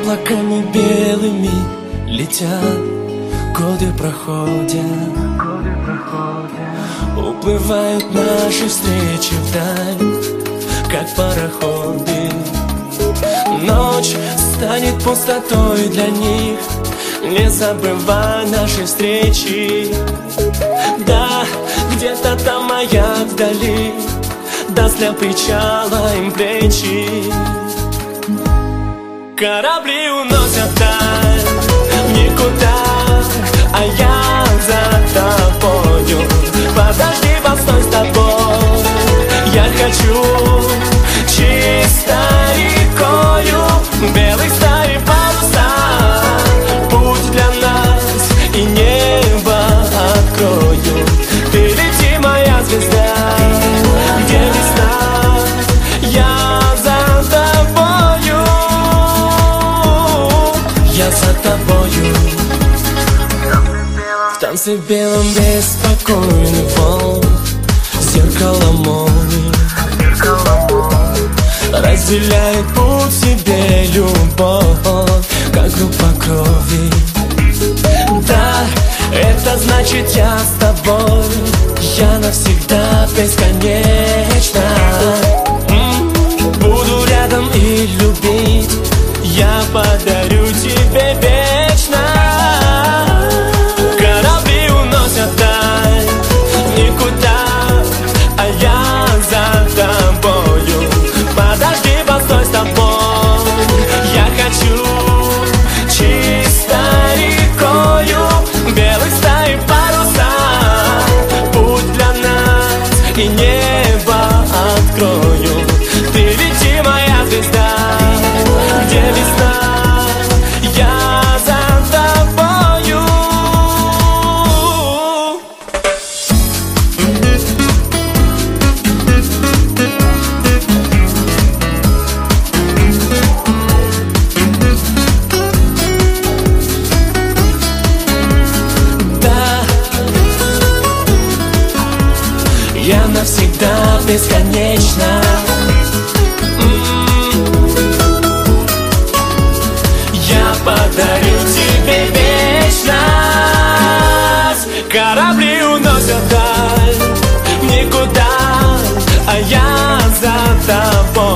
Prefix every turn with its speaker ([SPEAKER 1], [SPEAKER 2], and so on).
[SPEAKER 1] облаками белыми летят, годы проходят, уплывают наши встречи вдаль, как пароходы. Ночь станет пустотой для них, не забывай наши встречи. Да, где-то там маяк вдали даст для причала им плечи. Корабли уносят даль никуда, а я за тобою. Подожди, постой с тобой. Я хочу чисто рекою, белых стаи паруса, путь для нас и небо открою. Ты лети, моя звезда, где весна, я за тобою. Я за тобою. В танце белом беспокойный волн, зеркало молнии разделяет путь себе любовь, как группа крови. Да, это значит я с тобой, я навсегда бесконечно. Буду рядом и любить, я подарю тебе вечно. Корабли уносят даль никуда, а я за тобою. Подожди, постой с тобой. Я хочу чисто рекою, белых стаи паруса, путь для нас и небо открою. Ты лети, моя звезда, где весна, я за тобою. Да, я навсегда бесконечно. Я подарю тебе вечность. Корабли уносят даль никуда, а я за тобой.